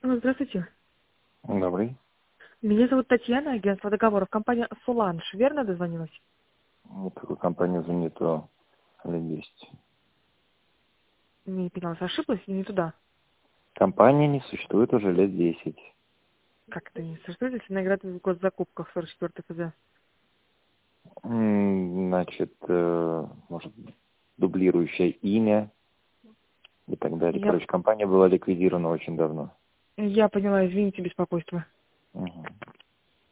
Здравствуйте. Добрый. Меня зовут Татьяна, агентство договоров. Компания «Соланж». Верно дозвонилась? Вот такой компания звонит лет 10. Не поняла, ошиблась или не туда? Компания не существует уже лет 10. Как это не существует, если она играет в госзакупках 44 ФЗ? Значит, может, дублирующее имя и так далее. Я, Короче, компания была ликвидирована очень давно. я поняла, извините, беспокойство. Мгм.